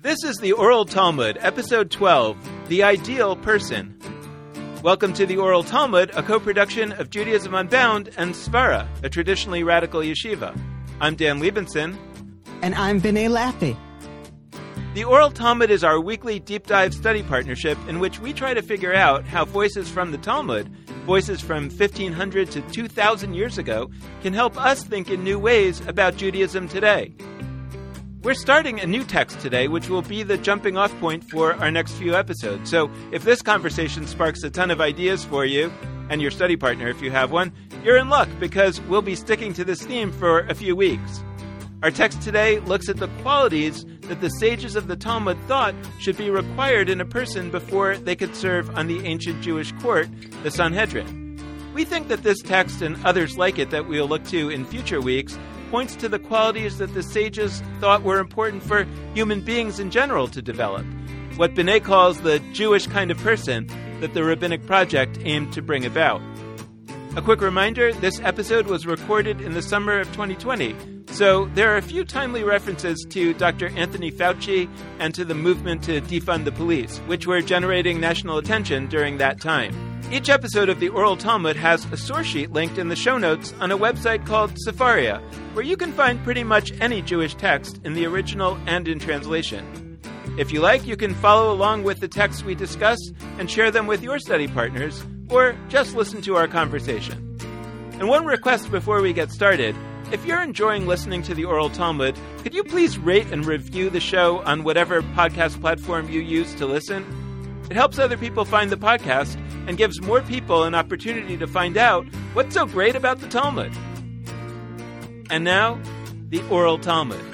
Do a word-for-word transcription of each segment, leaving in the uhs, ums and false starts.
This is the Oral Talmud, Episode twelve, The Ideal Person. Welcome to the Oral Talmud, a co-production of Judaism Unbound and Svara, a traditionally radical yeshiva. I'm Dan Liebenson. And I'm Vinay Laffey. The Oral Talmud is our weekly deep dive study partnership in which we try to figure out how voices from the Talmud, voices from fifteen hundred to two thousand years ago, can help us think in new ways about Judaism today. We're starting a new text today, which will be the jumping off point for our next few episodes. So if this conversation sparks a ton of ideas for you, and your study partner if you have one, you're in luck because we'll be sticking to this theme for a few weeks. Our text today looks at the qualities that the sages of the Talmud thought should be required in a person before they could serve on the ancient Jewish court, the Sanhedrin. We think that this text and others like it that we'll look to in future weeks points to the qualities that the sages thought were important for human beings in general to develop, what Binet calls the Jewish kind of person that the Rabbinic Project aimed to bring about. A quick reminder, this episode was recorded in the summer of twenty twenty, so there are a few timely references to Doctor Anthony Fauci and to the movement to defund the police, which were generating national attention during that time. Each episode of the Oral Talmud has a source sheet linked in the show notes on a website called Sefaria, where you can find pretty much any Jewish text in the original and in translation. If you like, you can follow along with the texts we discuss and share them with your study partners, or just listen to our conversation. And one request before we get started, if you're enjoying listening to the Oral Talmud, could you please rate and review the show on whatever podcast platform you use to listen? It helps other people find the podcast and gives more people an opportunity to find out what's so great about the Talmud. And now, the Oral Talmud.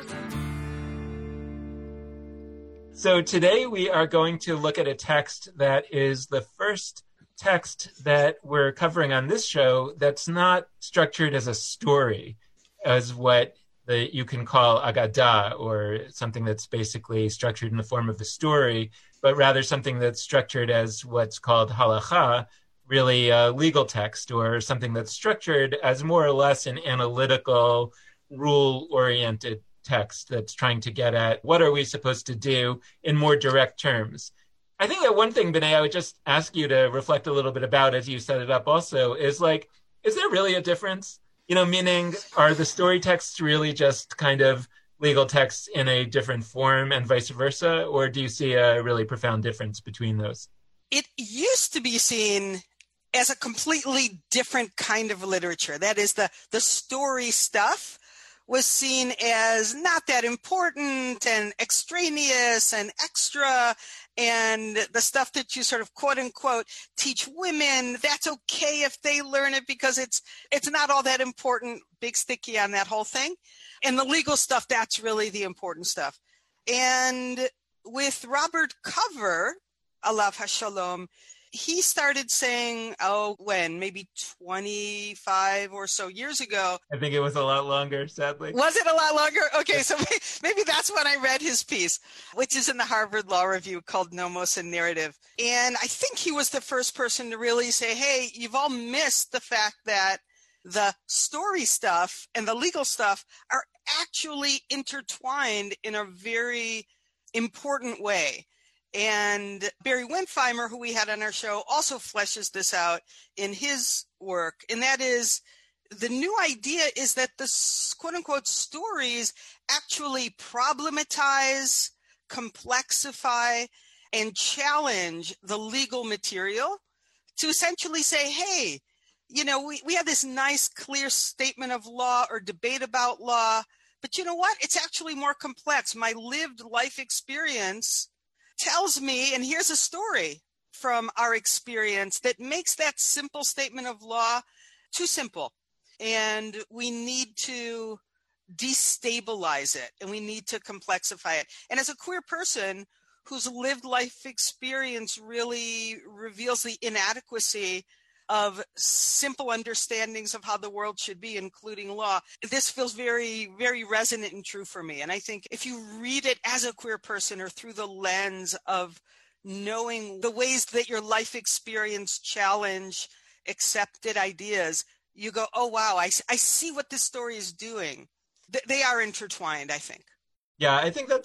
So today we are going to look at a text that is the first text that we're covering on this show that's not structured as a story, as what the, you can call Agadah, or something that's basically structured in the form of a story, but rather something that's structured as what's called halakha, really a legal text, or something that's structured as more or less an analytical, rule-oriented text that's trying to get at what are we supposed to do in more direct terms. I think that one thing, Binet, I would just ask you to reflect a little bit about as you set it up also, is like, is there really a difference? You know, meaning, are the story texts really just kind of legal texts in a different form and vice versa? Or do you see a really profound difference between those? It used to be seen as a completely different kind of literature. That is, the, the story stuff was seen as not that important and extraneous and extra. And the stuff that you sort of quote unquote teach women, that's okay if they learn it because it's it's not all that important, big sticky on that whole thing. And the legal stuff, that's really the important stuff. And with Robert Cover, Alav Hashalom, he started saying, oh, when? Maybe twenty-five or so years ago. I think it was a lot longer, sadly. Was it a lot longer? Okay, so maybe that's when I read his piece, which is in the Harvard Law Review called Nomos and Narrative. And I think he was the first person to really say, hey, you've all missed the fact that the story stuff and the legal stuff are actually intertwined in a very important way. And Barry Wentheimer, who we had on our show, also fleshes this out in his work. And that is, the new idea is that the quote-unquote stories actually problematize, complexify, and challenge the legal material to essentially say, hey, you know, we, we have this nice, clear statement of law or debate about law, but you know what? It's actually more complex. My lived life experience tells me, and here's a story from our experience that makes that simple statement of law too simple. And we need to destabilize it, and we need to complexify it. And as a queer person whose lived life experience really reveals the inadequacy of simple understandings of how the world should be, including law, this feels very, very resonant and true for me. And I think if you read it as a queer person or through the lens of knowing the ways that your life experience challenge accepted ideas, you go, oh, wow, I, I see what this story is doing. Th- they are intertwined, I think. Yeah, I think that's a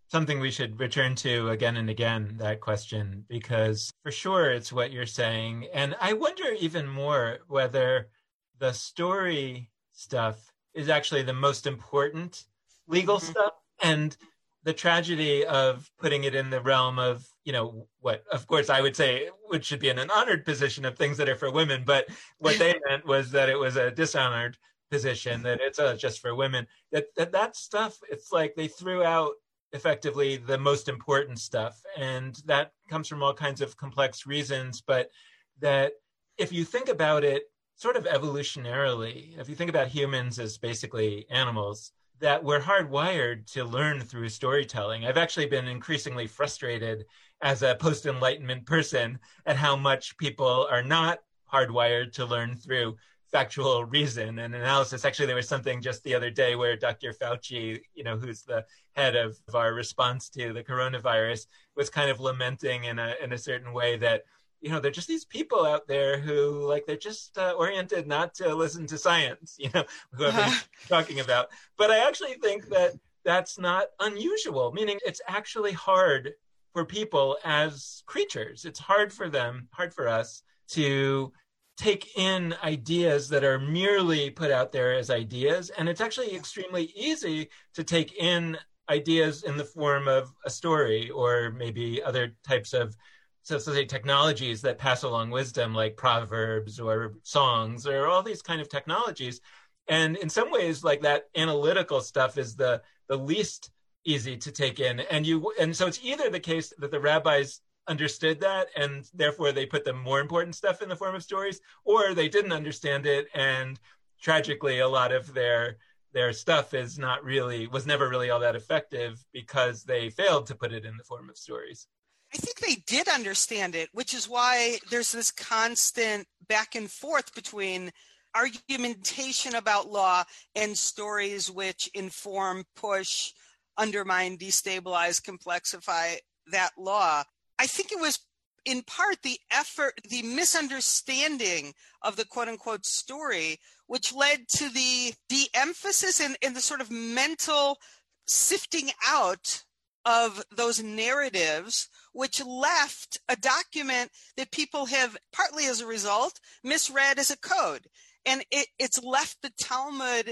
something we should return to again and again, that question, because for sure it's what you're saying. And I wonder even more whether the story stuff is actually the most important legal mm-hmm. stuff. And the tragedy of putting it in the realm of, you know, what, of course, I would say, which should be in an honored position of things that are for women. But what they meant was that it was a dishonored position, that it's uh, just for women. That, that that stuff, it's like they threw out effectively the most important stuff. And that comes from all kinds of complex reasons. But that if you think about it sort of evolutionarily, if you think about humans as basically animals, that we're hardwired to learn through storytelling. I've actually been increasingly frustrated as a post-Enlightenment person at how much people are not hardwired to learn through factual reason and analysis. Actually, there was something just the other day where Doctor Fauci, you know, who's the head of our response to the coronavirus, was kind of lamenting in a in a certain way that, you know, they're just these people out there who, like, they're just uh, oriented not to listen to science, you know, who I've been talking about. But I actually think that that's not unusual, meaning it's actually hard for people as creatures. It's hard for them, hard for us to take in ideas that are merely put out there as ideas. And it's actually extremely easy to take in ideas in the form of a story or maybe other types of So, so say technologies that pass along wisdom, like proverbs or songs or all these kind of technologies. And in some ways, like, that analytical stuff is the the least easy to take in. And you and so it's either the case that the rabbis understood that and therefore they put the more important stuff in the form of stories, or they didn't understand it, and tragically a lot of their their stuff is not really was never really all that effective because they failed to put it in the form of stories. I think they did understand it, which is why there's this constant back and forth between argumentation about law and stories which inform, push, undermine, destabilize, complexify that law. I think it was in part the effort, the misunderstanding of the quote unquote story, which led to the de-emphasis and, and the sort of mental sifting out of those narratives, which left a document that people have, partly as a result, misread as a code. And it, it's left the Talmud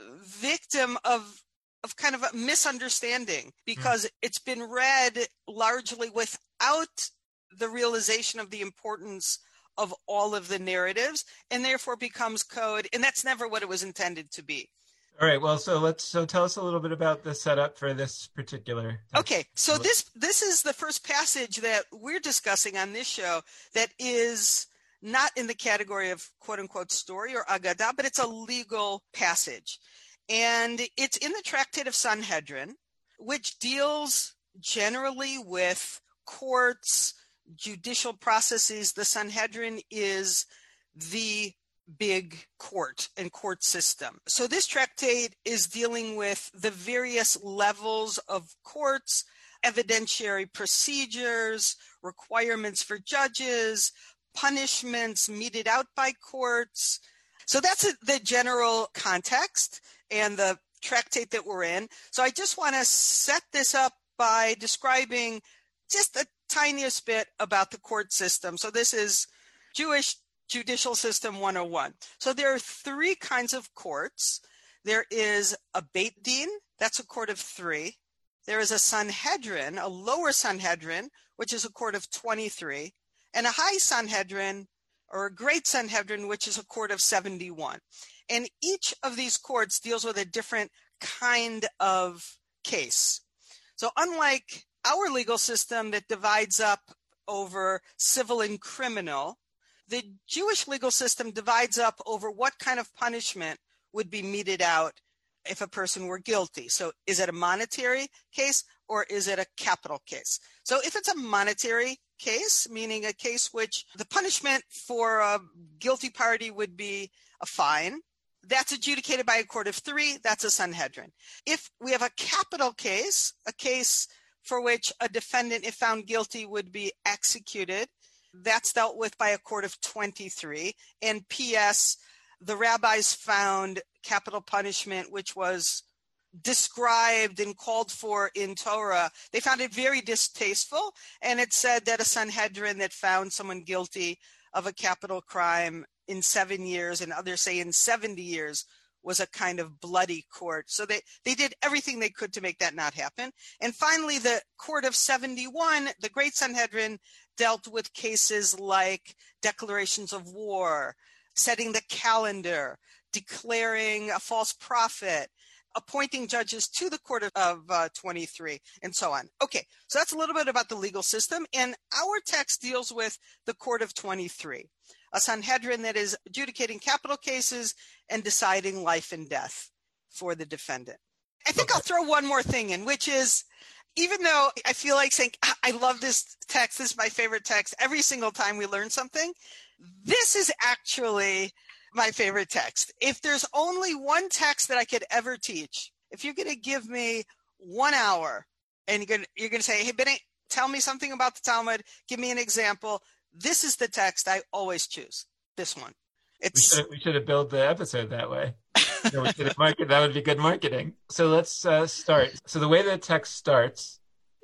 victim of, of kind of a misunderstanding because mm. it's been read largely without the realization of the importance of all of the narratives, and therefore becomes code. And that's never what it was intended to be. All right. Well, so let's so tell us a little bit about the setup for this particular text. Okay. So this this is the first passage that we're discussing on this show that is not in the category of quote unquote story or Agadah, but it's a legal passage. And it's in the Tractate of Sanhedrin, which deals generally with courts, judicial processes. The Sanhedrin is the big court and court system. So this tractate is dealing with the various levels of courts, evidentiary procedures, requirements for judges, punishments meted out by courts. So that's a, the general context and the tractate that we're in. So I just want to set this up by describing just the tiniest bit about the court system. So this is Jewish Judicial System one oh one. So there are three kinds of courts. There is a Beit Din, that's a court of three. There is a Sanhedrin, a lower Sanhedrin, which is a court of twenty-three, and a high Sanhedrin, or a great Sanhedrin, which is a court of seventy-one. And each of these courts deals with a different kind of case. So unlike our legal system that divides up over civil and criminal, the Jewish legal system divides up over what kind of punishment would be meted out if a person were guilty. So is it a monetary case or is it a capital case? So if it's a monetary case, meaning a case which the punishment for a guilty party would be a fine, that's adjudicated by a court of three, that's a Sanhedrin. If we have a capital case, a case for which a defendant, if found guilty, would be executed, that's dealt with by a court of twenty-three. And P S, the rabbis found capital punishment, which was described and called for in Torah, they found it very distasteful. And it said that a Sanhedrin that found someone guilty of a capital crime in seven years, and others say in seventy years, was a kind of bloody court. So they, they did everything they could to make that not happen. And finally, the Court of seventy-one, the Great Sanhedrin, dealt with cases like declarations of war, setting the calendar, declaring a false prophet, appointing judges to the Court of, of uh, twenty-three, and so on. Okay, so that's a little bit about the legal system. And our text deals with the Court of twenty-three, a Sanhedrin that is adjudicating capital cases and deciding life and death for the defendant. I think I'll throw one more thing in, which is, even though I feel like saying, I love this text, this is my favorite text, every single time we learn something, this is actually my favorite text. If there's only one text that I could ever teach, if you're going to give me one hour and you're going to, you're going to say, hey, Benny, tell me something about the Talmud, give me an example, this is the text I always choose, this one. It's, we, should, we should have built the episode that way. So we should have market, that would be good marketing. So let's uh, start. So the way the text starts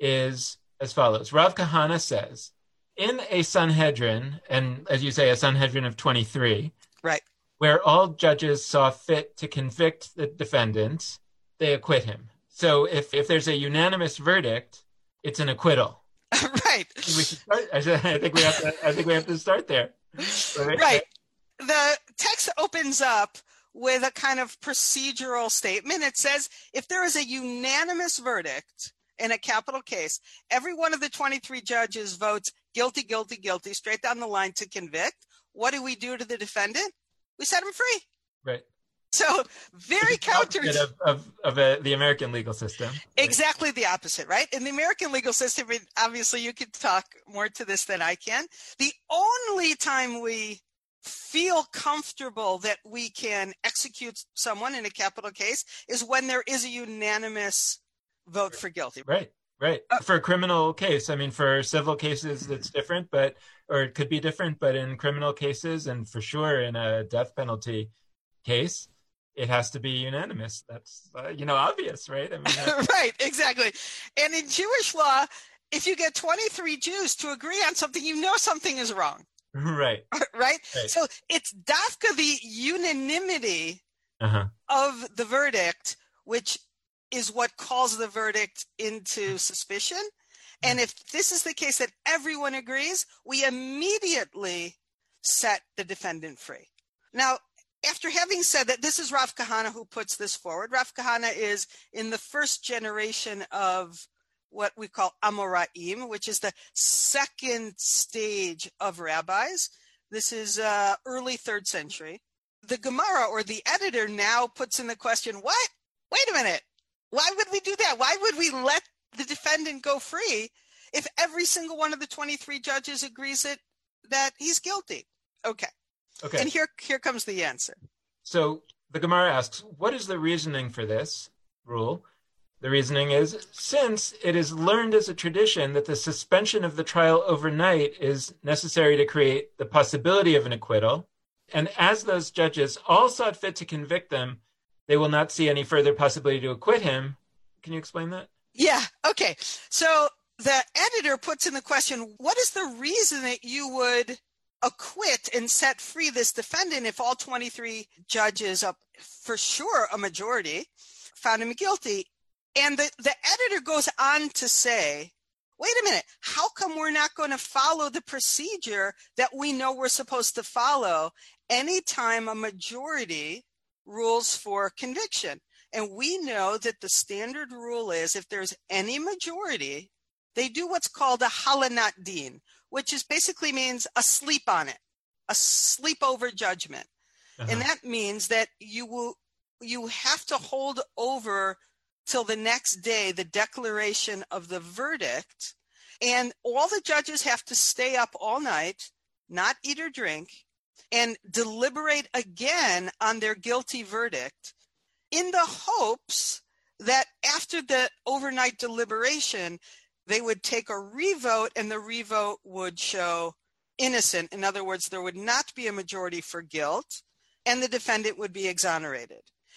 is as follows. Rav Kahana says, in a Sanhedrin, and as you say, a Sanhedrin of twenty-three, right, where all judges saw fit to convict the defendant, they acquit him. So if, if there's a unanimous verdict, it's an acquittal. Right. We should start, I think we have to, I think we have to start there. Right. right. The text opens up with a kind of procedural statement. It says, if there is a unanimous verdict in a capital case, every one of the twenty-three judges votes guilty, guilty, guilty, straight down the line to convict. What do we do to the defendant? We set him free. Right. So very counter of, of, of uh, the American legal system. Exactly the opposite, right? In the American legal system, obviously you could talk more to this than I can. The only time we feel comfortable that we can execute someone in a capital case is when there is a unanimous vote for guilty. Right, right. Uh, for a criminal case, I mean, for civil cases, it's different, but, or it could be different, but in criminal cases, and for sure in a death penalty case, it has to be unanimous. That's, uh, you know, obvious, right? I mean, right, exactly. And in Jewish law, if you get twenty-three Jews to agree on something, you know something is wrong. Right. right. Right. So it's dafka the unanimity uh-huh. of the verdict, which is what calls the verdict into suspicion. And if this is the case that everyone agrees, we immediately set the defendant free. Now, after having said that, this is Rav Kahana who puts this forward. Rav Kahana is in the first generation of what we call Amoraim, which is the second stage of rabbis. This is uh, early third century. The Gemara, or the editor, now puts in the question, what? Wait a minute. Why would we do that? Why would we let the defendant go free if every single one of the twenty-three judges agrees it, that he's guilty? Okay. Okay. And here, here comes the answer. So the Gemara asks, what is the reasoning for this rule? The reasoning is, since it is learned as a tradition that the suspension of the trial overnight is necessary to create the possibility of an acquittal, and as those judges all saw fit to convict them, they will not see any further possibility to acquit him. Can you explain that? Yeah, okay. So the editor puts in the question, what is the reason that you would acquit and set free this defendant if all twenty-three judges, up for sure a majority, found him guilty? And the, the editor goes on to say, wait a minute, how come we're not going to follow the procedure that we know we're supposed to follow anytime a majority rules for conviction? And we know that the standard rule is if there's any majority, they do what's called a halanat din, which is basically means a sleep on it, a sleepover judgment. Uh-huh. And that means that you will, you have to hold over till the next day the declaration of the verdict, and all the judges have to stay up all night, not eat or drink, and deliberate again on their guilty verdict in the hopes that after the overnight deliberation, they would take a revote and the revote would show innocent. In other words, there would not be a majority for guilt and the defendant would be exonerated.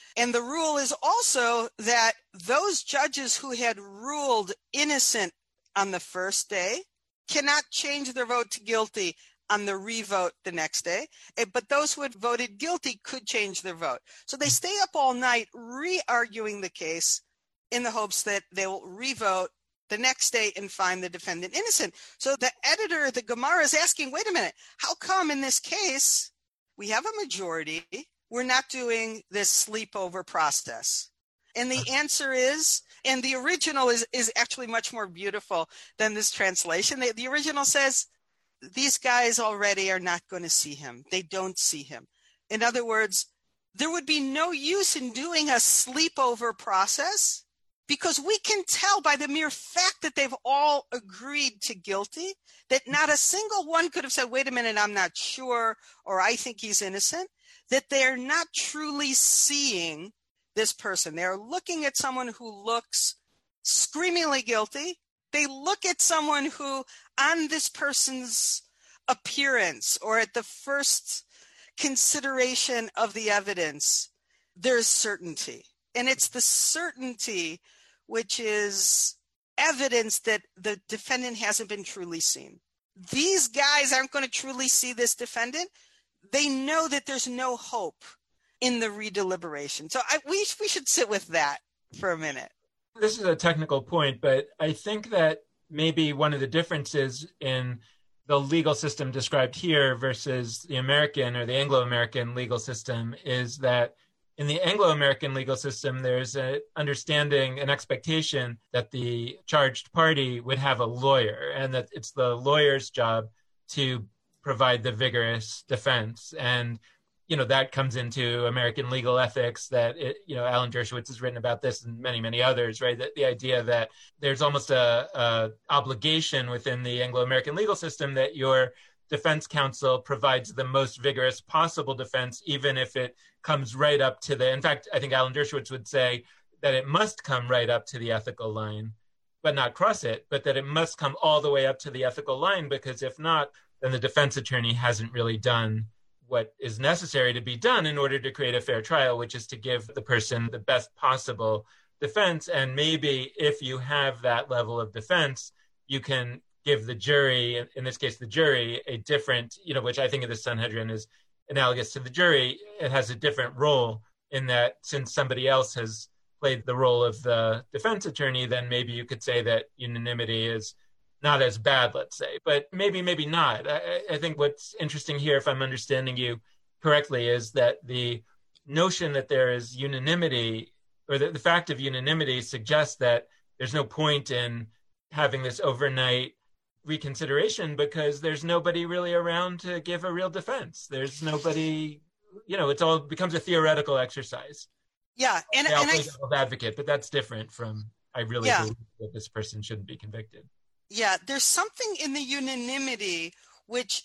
And the rule is also that those judges who had ruled innocent on the first day cannot change their vote to guilty on the revote the next day. But those who had voted guilty could change their vote. So they stay up all night re-arguing the case in the hopes that they will revote the next day and find the defendant innocent. So the editor of the Gemara is asking, wait a minute, how come in this case we have a majority, we're not doing this sleepover process? And the answer is, and the original is, is actually much more beautiful than this translation. The, the original says, these guys already are not going to see him. They don't see him. In other words, there would be no use in doing a sleepover process because we can tell by the mere fact that they've all agreed to guilty that not a single one could have said, wait a minute, I'm not sure, or I think he's innocent, that they're not truly seeing this person. They're looking at someone who looks screamingly guilty. They look at someone who, on this person's appearance or at the first consideration of the evidence, there's certainty. And it's the certainty which is evidence that the defendant hasn't been truly seen. These guys aren't going to truly see this defendant. They know that there's no hope in the redeliberation. So I, we, we should sit with that for a minute. This is a technical point, but I think that maybe one of the differences in the legal system described here versus the American or the Anglo-American legal system is that in the Anglo-American legal system, there's an understanding, an expectation that the charged party would have a lawyer and that it's the lawyer's job to provide the vigorous defense. And, you know, that comes into American legal ethics that, it, you know, Alan Dershowitz has written about this and many, many others, right? That the idea that there's almost a, a obligation within the Anglo-American legal system that your defense counsel provides the most vigorous possible defense, even if it comes right up to the, in fact, I think Alan Dershowitz would say that it must come right up to the ethical line, but not cross it, but that it must come all the way up to the ethical line, because if not, then the defense attorney hasn't really done what is necessary to be done in order to create a fair trial, which is to give the person the best possible defense. And maybe if you have that level of defense, you can give the jury, in this case, the jury, a different, you know, which I think of the Sanhedrin is analogous to the jury. It has a different role in that since somebody else has played the role of the defense attorney, then maybe you could say that unanimity is not as bad, let's say, but maybe, maybe not. I, I think what's interesting here, if I'm understanding you correctly, is that the notion that there is unanimity, or the, the fact of unanimity suggests that there's no point in having this overnight reconsideration because there's nobody really around to give a real defense. There's nobody, you know, it's all becomes a theoretical exercise. Yeah. And, I'll and play I, devil's advocate, but that's different from, I really yeah. believe that this person shouldn't be convicted. Yeah, there's something in the unanimity which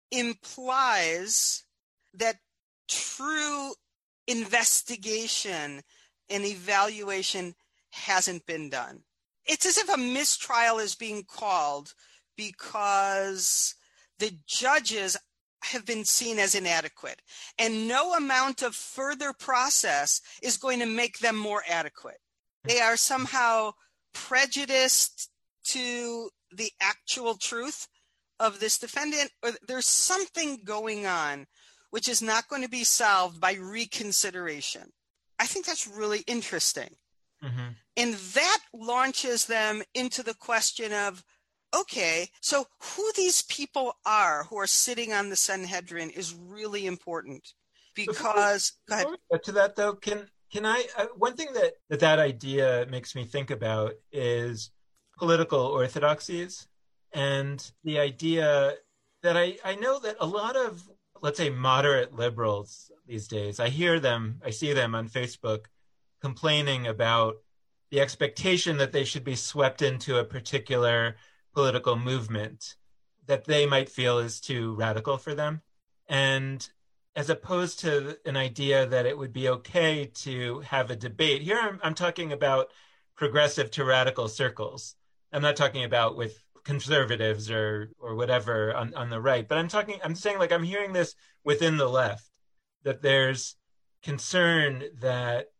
implies that true investigation and evaluation hasn't been done. It's as if a mistrial is being called because the judges have been seen as inadequate, and no amount of further process is going to make them more adequate. They are somehow prejudiced to the actual truth of this defendant, or there's something going on which is not going to be solved by reconsideration. I think that's really interesting. Mm-hmm. And that launches them into the question of, okay, so who these people are who are sitting on the Sanhedrin is really important because, before, before we get to that though, can can I, uh, one thing that, that that idea makes me think about is political orthodoxies, and the idea that I, I know that a lot of, let's say, moderate liberals these days, I hear them, I see them on Facebook complaining about the expectation that they should be swept into a particular political movement that they might feel is too radical for them. And as opposed to an idea that it would be okay to have a debate. Here I'm, I'm talking about progressive to radical circles. I'm not talking about with conservatives or or whatever on, on the right, but I'm talking, I'm saying like I'm hearing this within the left, that there's concern that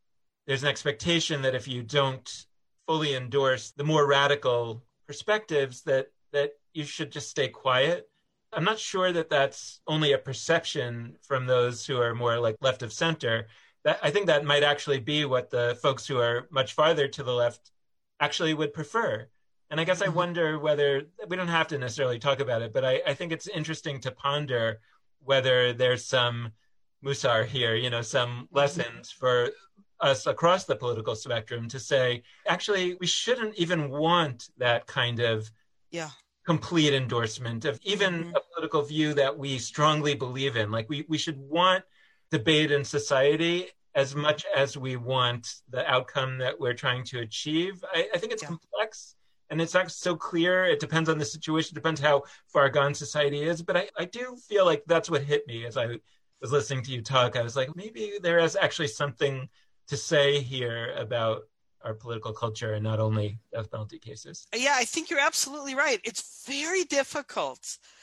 there's an expectation that if you don't fully endorse the more radical perspectives, that that you should just stay quiet. I'm not sure that that's only a perception from those who are more like left of center. That I think that might actually be what the folks who are much farther to the left actually would prefer. And I guess I wonder whether, we don't have to necessarily talk about it, but I, I think it's interesting to ponder whether there's some musar here, you know, some lessons for us across the political spectrum to say, actually, we shouldn't even want that kind of yeah. complete endorsement of even mm-hmm. a political view that we strongly believe in. Like we, we should want debate in society as much as we want the outcome that we're trying to achieve. I, I think it's yeah. complex and it's not so clear. It depends on the situation, it depends how far gone society is. But I, I do feel like that's what hit me as I was listening to you talk. I was like, maybe there is actually something to say here about our political culture and not only death penalty cases. Yeah, I think you're absolutely right. It's very difficult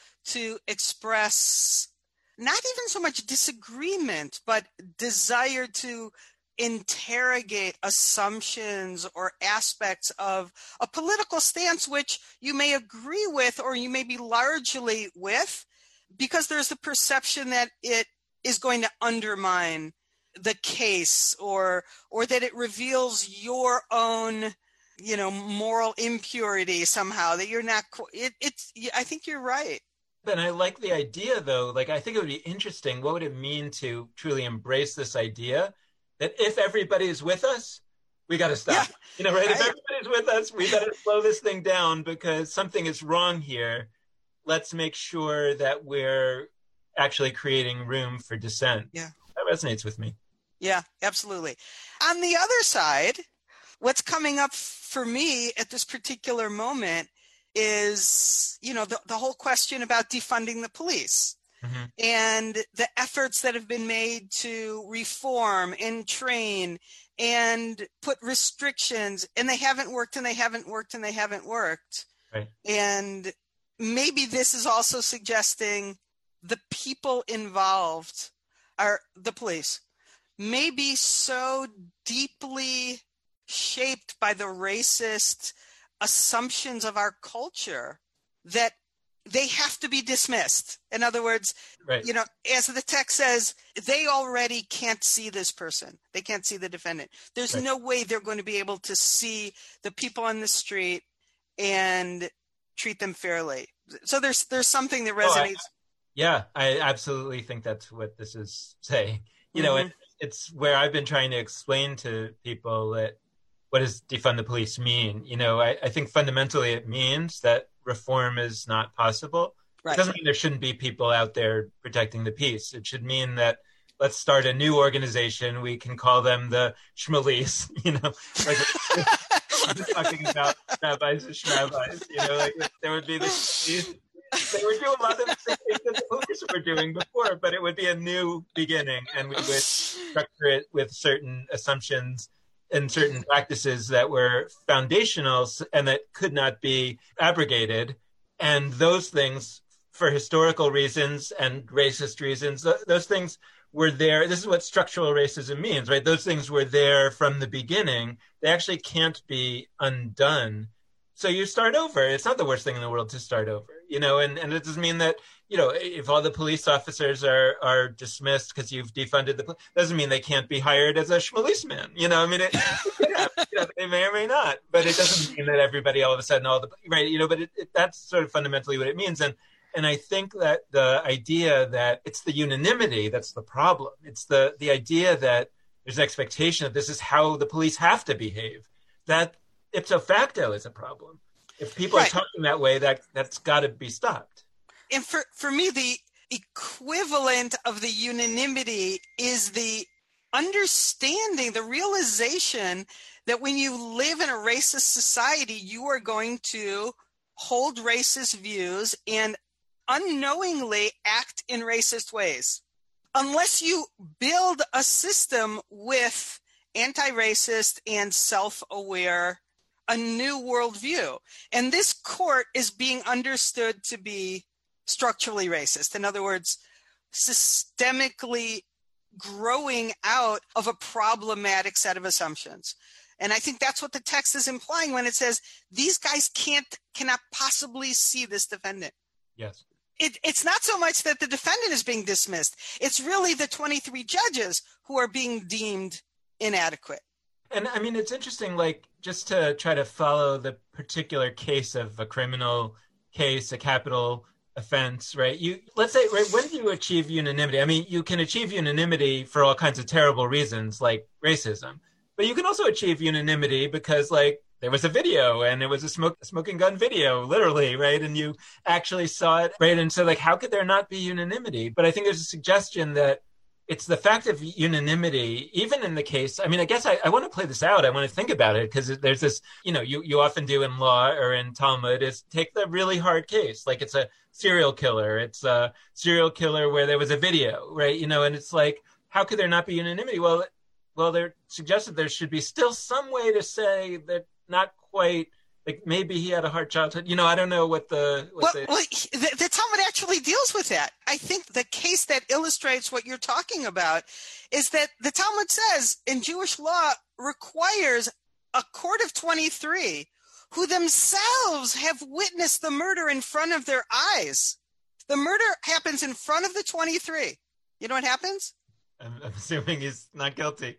to express not even so much disagreement, but desire to interrogate assumptions or aspects of a political stance which you may agree with or you may be largely with, because there's the perception that it is going to undermine the case or or that it reveals your own, you know, moral impurity somehow, that you're not it, it's I think you're right. And I like the idea, though. Like, I think it would be interesting. What would it mean to truly embrace this idea that if everybody is with us, we got to stop. Yeah. You know, right? right? If everybody's with us, we got to slow this thing down because something is wrong here. Let's make sure that we're actually creating room for dissent. Yeah. That resonates with me. Yeah, absolutely. On the other side, what's coming up for me at this particular moment is, you know, the, the whole question about defunding the police mm-hmm. and the efforts that have been made to reform and train and put restrictions, and they haven't worked and they haven't worked and they haven't worked. Right. And maybe this is also suggesting the people involved are the police may be so deeply shaped by the racist assumptions of our culture that they have to be dismissed. In other words, right. you know, as the text says, they already can't see this person. They can't see the defendant. There's right. no way they're going to be able to see the people on the street and treat them fairly. So there's there's something that resonates. Oh, I, yeah, I absolutely think that's what this is saying. You know, mm-hmm. it, it's where I've been trying to explain to people that what does defund the police mean? You know, I, I think fundamentally it means that reform is not possible. Right. It doesn't mean there shouldn't be people out there protecting the peace. It should mean that let's start a new organization. We can call them the Schmalice, you know, like I'm talking about rabbis and shrabbis, you know, like there would be this, they would do a lot of the things that the police were doing before, but it would be a new beginning and we would structure it with certain assumptions and certain practices that were foundational and that could not be abrogated. And those things, for historical reasons and racist reasons, th- those things were there. This is what structural racism means, right? Those things were there from the beginning. They actually can't be undone. So you start over. It's not the worst thing in the world to start over, you know, and, and it doesn't mean that, you know, if all the police officers are, are dismissed because you've defunded the police, doesn't mean they can't be hired as a schmaliceman. You know, I mean, it, yeah, you know, they may or may not, but it doesn't mean that everybody all of a sudden, all the, right, you know, but it, it, that's sort of fundamentally what it means. And, and I think that the idea that it's the unanimity that's the problem. It's the, the idea that there's an expectation that this is how the police have to behave. That ipso facto is a problem. If people right. are talking that way, that, that's got to be stopped. And for, for me, the equivalent of the unanimity is the understanding, the realization that when you live in a racist society, you are going to hold racist views and unknowingly act in racist ways. Unless you build a system with anti-racist and self-aware, a new worldview. And this court is being understood to be structurally racist. In other words, systemically growing out of a problematic set of assumptions. And I think that's what the text is implying when it says these guys can't, cannot possibly see this defendant. Yes. It, it's not so much that the defendant is being dismissed. It's really the twenty-three judges who are being deemed inadequate. And I mean, it's interesting, like, just to try to follow the particular case of a criminal case, a capital offense, right? You, let's say, right, when do you achieve unanimity? I mean, you can achieve unanimity for all kinds of terrible reasons, like racism. But you can also achieve unanimity because, like, there was a video and it was a smoke, smoking gun video, literally, right? And you actually saw it, right? And so, like, how could there not be unanimity? But I think there's a suggestion that it's the fact of unanimity, even in the case, I mean, I guess I, I want to play this out. I want to think about it because there's this, you know, you, you often do in law or in Talmud is take the really hard case. Like it's a serial killer. It's a serial killer where there was a video, right? You know, and it's like, how could there not be unanimity? Well, well, they're suggested there should be still some way to say that not quite, like maybe he had a hard childhood. You know, I don't know what the... What well, the... well the, the Talmud actually deals with that. I think the case that illustrates what you're talking about is that the Talmud says in Jewish law requires a court of twenty-three who themselves have witnessed the murder in front of their eyes. The murder happens in front of the twenty-three. You know what happens? I'm, I'm assuming he's not guilty.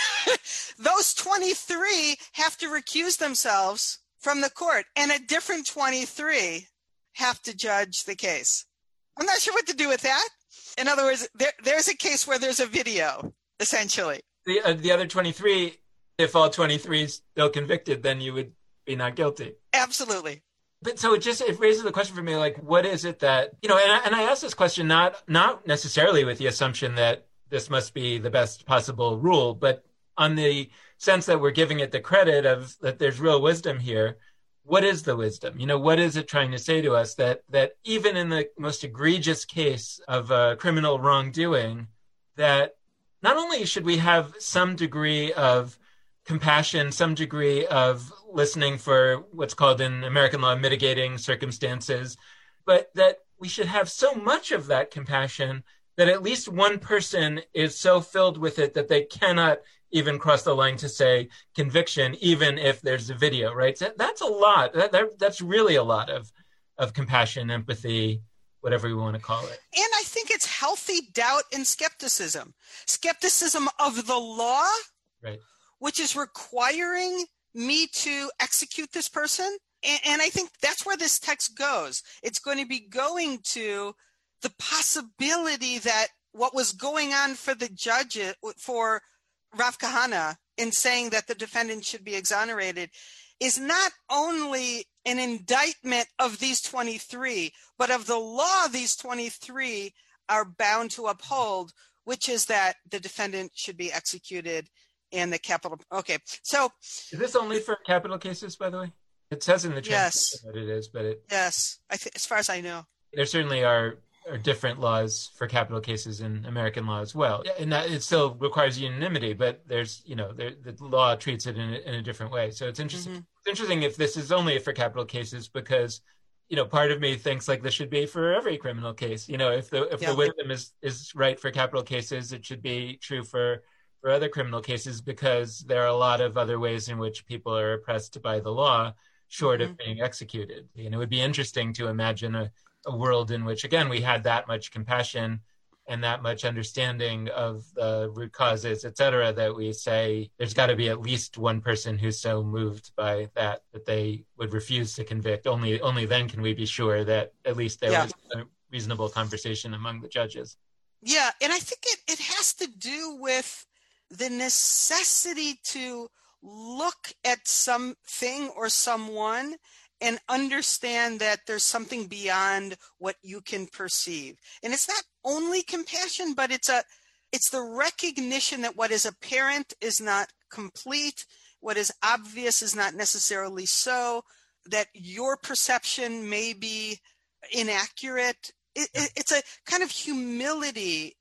Those twenty-three have to recuse themselves from the court, and a different twenty-three have to judge the case. I'm not sure what to do with that. In other words, there, there's a case where there's a video, essentially. The uh, the other twenty-three, if all twenty-three is still convicted, then you would be not guilty. Absolutely. But so it just it raises the question for me, like, what is it that, you know, and I, and I ask this question not not necessarily with the assumption that this must be the best possible rule, but on the sense that we're giving it the credit of that there's real wisdom here. What is the wisdom? You know, what is it trying to say to us that that even in the most egregious case of uh, criminal wrongdoing, that not only should we have some degree of compassion, some degree of listening for what's called in American law mitigating circumstances, but that we should have so much of that compassion that at least one person is so filled with it that they cannot even cross the line to say conviction, even if there's a video, right? So that's a lot. That, that, that's really a lot of, of compassion, empathy, whatever we want to call it. And I think it's healthy doubt and skepticism. Skepticism of the law, right, which is requiring me to execute this person. And, and I think that's where this text goes. It's going to be going to the possibility that what was going on for the judge, for Rav Kahana, in saying that the defendant should be exonerated, is not only an indictment of these twenty-three, but of the law these twenty-three are bound to uphold, which is that the defendant should be executed in the capital. Okay, so is this only for capital cases, by the way? It says in the yes, that it is, but it yes, I th- as far as I know, there certainly are. Are different laws for capital cases in American law as well. And that, it still requires unanimity, but there's, you know, there, the law treats it in a, in a different way. So it's interesting. Mm-hmm. It's interesting if this is only for capital cases because, you know, part of me thinks like this should be for every criminal case. You know, if the if yeah. the wisdom is, is right for capital cases, it should be true for, for other criminal cases because there are a lot of other ways in which people are oppressed by the law short mm-hmm. of being executed. And it would be interesting to imagine a a world in which, again, we had that much compassion and that much understanding of the root causes, et cetera, that we say there's got to be at least one person who's so moved by that that they would refuse to convict. Only only then can we be sure that at least there yeah. was a reasonable conversation among the judges. Yeah, and I think it, it has to do with the necessity to look at something or someone and understand that there's something beyond what you can perceive. And it's not only compassion, but it's a it's the recognition that what is apparent is not complete, what is obvious is not necessarily so, that your perception may be inaccurate. It, it, it's a kind of humility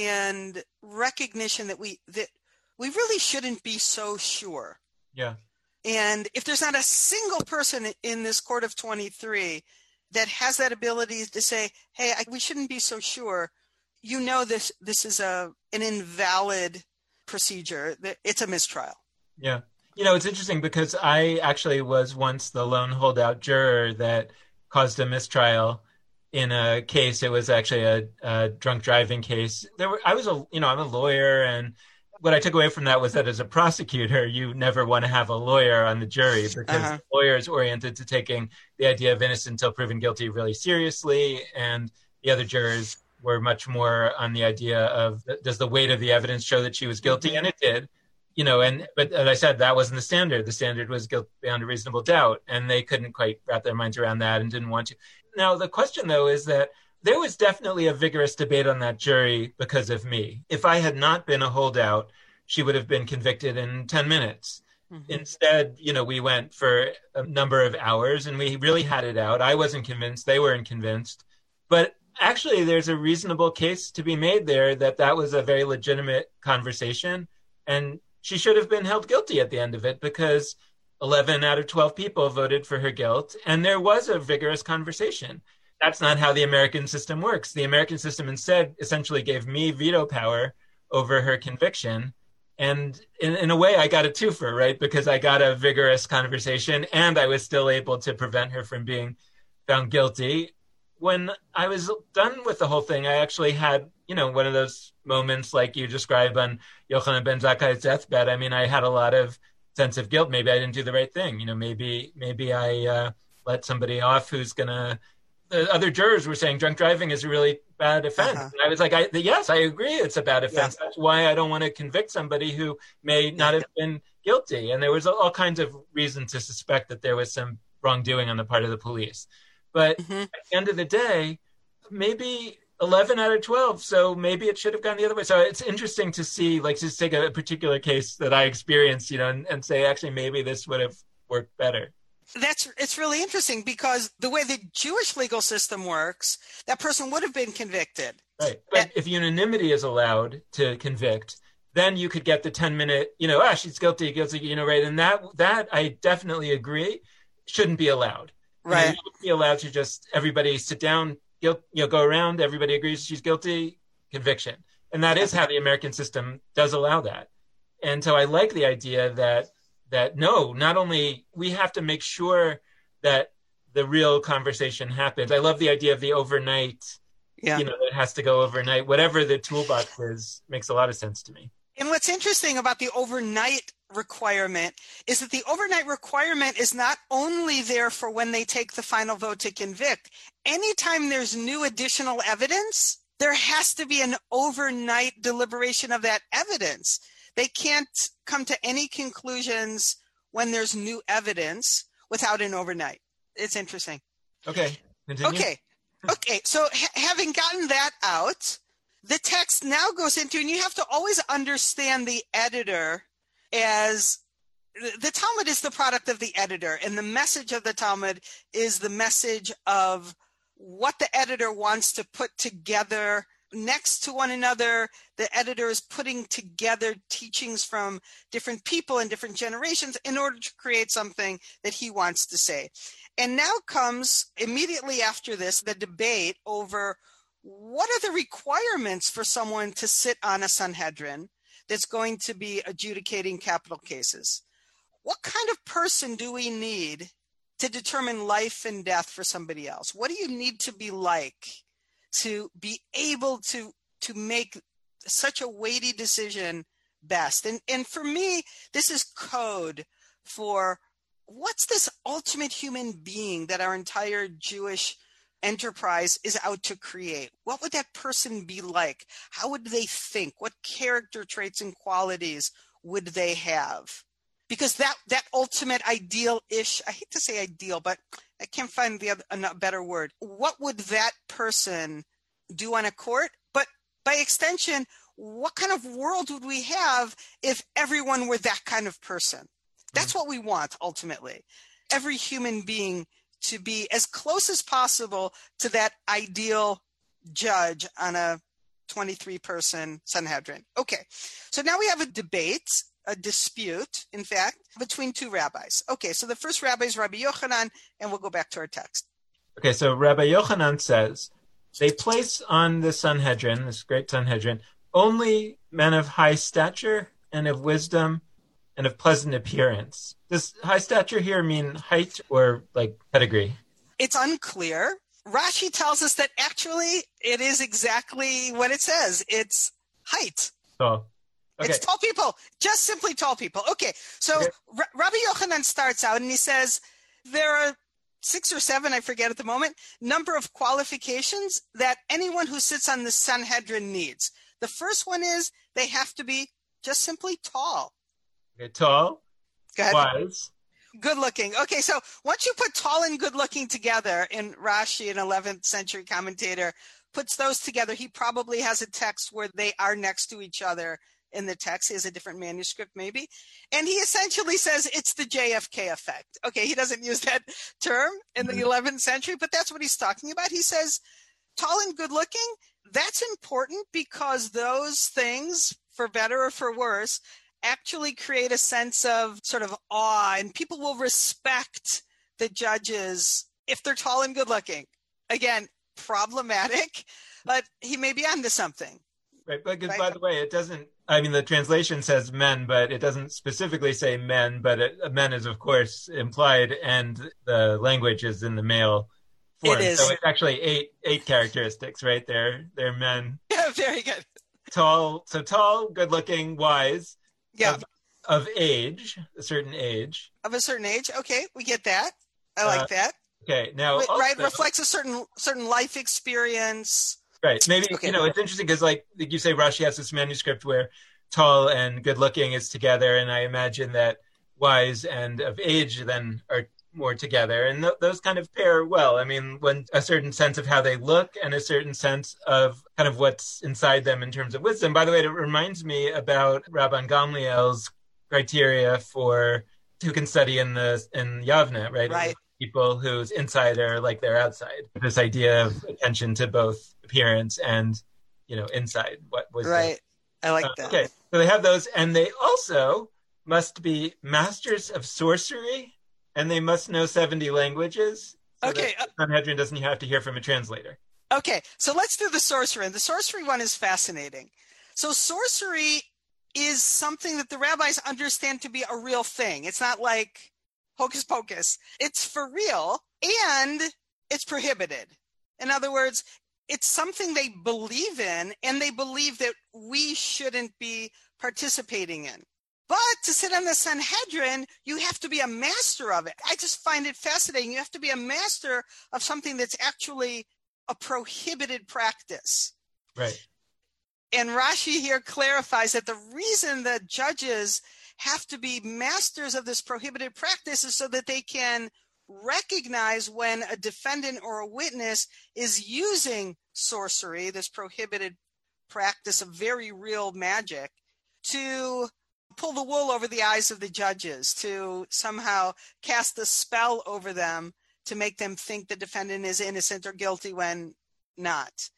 and recognition that we that we really shouldn't be so sure. Yeah. And if there's not a single person in this court of twenty-three that has that ability to say, hey, I, we shouldn't be so sure, you know this this is a an invalid procedure. It's a mistrial. Yeah. You know, it's interesting because I actually was once the lone holdout juror that caused a mistrial in a case. It was actually a, a drunk driving case. There were, I was a, you know, I'm a lawyer, and what I took away from that was that as a prosecutor, you never want to have a lawyer on the jury because uh-huh. the lawyer is oriented to taking the idea of innocent until proven guilty really seriously, and the other jurors were much more on the idea of, does the weight of the evidence show that she was guilty? And it did. You know, and but as I said, that wasn't the standard. The standard was guilt beyond a reasonable doubt, and they couldn't quite wrap their minds around that and didn't want to. Now, the question, though, is that there was definitely a vigorous debate on that jury because of me. If I had not been a holdout, she would have been convicted in ten minutes. Mm-hmm. Instead, you know, we went for a number of hours, and we really had it out. I wasn't convinced. They weren't convinced. But actually, there's a reasonable case to be made there that that was a very legitimate conversation, and she should have been held guilty at the end of it because eleven out of twelve people voted for her guilt. And there was a vigorous conversation. That's not how the American system works. The American system instead essentially gave me veto power over her conviction. And in, in a way, I got a twofer, right? Because I got a vigorous conversation and I was still able to prevent her from being found guilty. When I was done with the whole thing, I actually had, you know, one of those moments like you describe on Yochanan ben Zakkai's deathbed. I mean, I had a lot of sense of guilt. Maybe I didn't do the right thing. You know, maybe maybe I uh, let somebody off who's going to, the other jurors were saying drunk driving is a really bad offense. Uh-huh. And I was like, I, yes, I agree it's a bad offense. Yeah. That's why I don't want to convict somebody who may not have been guilty. And there was all kinds of reason to suspect that there was some wrongdoing on the part of the police. But mm-hmm. at the end of the day, maybe eleven out of twelve. So maybe it should have gone the other way. So it's interesting to see, like, just take a particular case that I experienced, you know, and, and say, actually, maybe this would have worked better. That's, it's really interesting because the way the Jewish legal system works, that person would have been convicted. Right. But and, if unanimity is allowed to convict, then you could get the ten minute, you know, ah, she's guilty, guilty, you know, right. And that, that I definitely agree shouldn't be allowed. Right. You shouldn't be allowed to just everybody sit down, guilt, you know, go around, everybody agrees she's guilty, conviction. And that is how the American system does allow that. And so I like the idea that, that no, not only we have to make sure that the real conversation happens. I love the idea of the overnight, yeah. you know, it has to go overnight. Whatever the toolbox is, makes a lot of sense to me. And what's interesting about the overnight requirement is that the overnight requirement is not only there for when they take the final vote to convict. Anytime there's new additional evidence, there has to be an overnight deliberation of that evidence. They can't come to any conclusions when there's new evidence without an overnight. It's interesting. Okay. Continue. Okay. Okay. So ha- having gotten that out, the text now goes into, and you have to always understand the editor as the Talmud is the product of the editor, and the message of the Talmud is the message of what the editor wants to put together next to one another. The editor is putting together teachings from different people and different generations in order to create something that he wants to say. And now comes immediately after this, the debate over what are the requirements for someone to sit on a Sanhedrin that's going to be adjudicating capital cases? What kind of person do we need to determine life and death for somebody else? What do you need to be like to be able to to make such a weighty decision best? And and for me, this is code for what's this ultimate human being that our entire Jewish enterprise is out to create? What would that person be like? How would they think? What character traits and qualities would they have? Because that that ultimate ideal-ish, I hate to say ideal, but I can't find the other, a better word. What would that person do on a court? But by extension, what kind of world would we have if everyone were that kind of person? That's what we want, ultimately. Every human being to be as close as possible to that ideal judge on a twenty-three person Sanhedrin. Okay, so now we have a debate, a dispute, in fact, between two rabbis. Okay, so the first rabbi is Rabbi Yochanan, and we'll go back to our text. Okay, so Rabbi Yochanan says, they place on the Sanhedrin, this great Sanhedrin, only men of high stature and of wisdom and of pleasant appearance. Does high stature here mean height or like pedigree? It's unclear. Rashi tells us that actually it is exactly what it says. It's height. Oh, okay. It's tall people, just simply tall people. Okay, so Okay. R- Rabbi Yochanan starts out and he says there are six or seven, I forget at the moment, number of qualifications that anyone who sits on the Sanhedrin needs. The first one is they have to be just simply tall. Okay, tall, Go ahead. wise. Good looking. Okay, so once you put tall and good looking together, in Rashi, an eleventh century commentator, puts those together, he probably has a text where they are next to each other in the text. He has a different manuscript maybe. And he essentially says it's the J F K effect. Okay, he doesn't use that term in the eleventh century, but that's what he's talking about. He says tall and good looking, that's important because those things, for better or for worse, actually create a sense of sort of awe, and people will respect the judges if they're tall and good looking. Again, problematic, but he may be onto something. Right, because Right. by the way, it doesn't, I mean, the translation says men, but it doesn't specifically say men, but it, men is, of course, implied, and the language is in the male form. It is. So it's actually eight eight characteristics, right? They're, they're men. Yeah, very good. Tall, so tall, good-looking, wise, Yeah, of, of age, a certain age. of a certain age. Okay, we get that. I like Uh, that. Okay, now, Right, right, also- reflects a certain certain life experience. Right. Maybe, Okay. you know, it's interesting because, like, like you say, Rashi has this manuscript where tall and good looking is together. And I imagine that wise and of age then are more together. And th- those kind of pair well. I mean, when a certain sense of how they look and a certain sense of kind of what's inside them in terms of wisdom. By the way, it reminds me about Rabban Gamliel's criteria for who can study in the in Yavne, right? Right. People whose inside are like their outside. This idea of attention to both appearance and, you know, inside. What was Right. I like uh, that. okay? So they have those, and they also must be masters of sorcery, and they must know seventy languages. So Okay, that Sanhedrin doesn't have to hear from a translator. Okay, so let's do the sorcery. And the sorcery one is fascinating. So sorcery is something that the rabbis understand to be a real thing. It's not like hocus pocus. It's for real, and it's prohibited. In other words, it's something they believe in, and they believe that we shouldn't be participating in. But to sit on the Sanhedrin, you have to be a master of it. I just find it fascinating. You have to be a master of something that's actually a prohibited practice. Right. And Rashi here clarifies that the reason that judges have to be masters of this prohibited practice is so that they can recognize when a defendant or a witness is using sorcery, this prohibited practice of very real magic, to pull the wool over the eyes of the judges, to somehow cast a spell over them to make them think the defendant is innocent or guilty when not,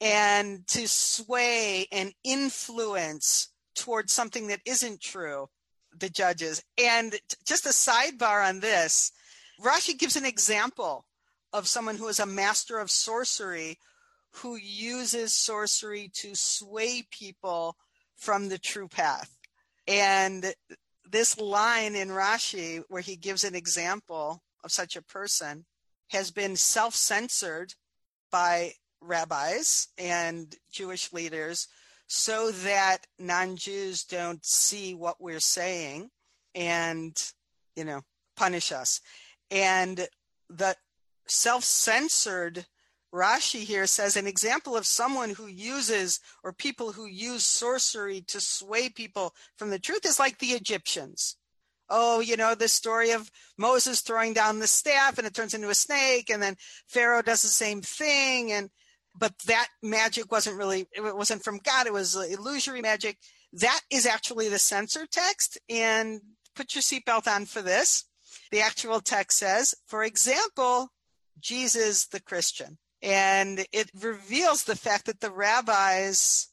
and to sway and influence towards something that isn't true the judges. And just a sidebar on this, Rashi gives an example of someone who is a master of sorcery who uses sorcery to sway people from the true path. And this line in Rashi, where he gives an example of such a person, has been self-censored by rabbis and Jewish leaders so that non-Jews don't see what we're saying and, you know, punish us. And the self-censored Rashi here says an example of someone who uses, or people who use sorcery to sway people from the truth is like the Egyptians. Oh, you know, the story of Moses throwing down the staff and it turns into a snake, and then Pharaoh does the same thing. And but that magic wasn't really, it wasn't from God. It was illusory magic. That is actually the censored text. And put your seatbelt on for this. The actual text says, for example, Jesus the Christian. And it reveals the fact that the rabbis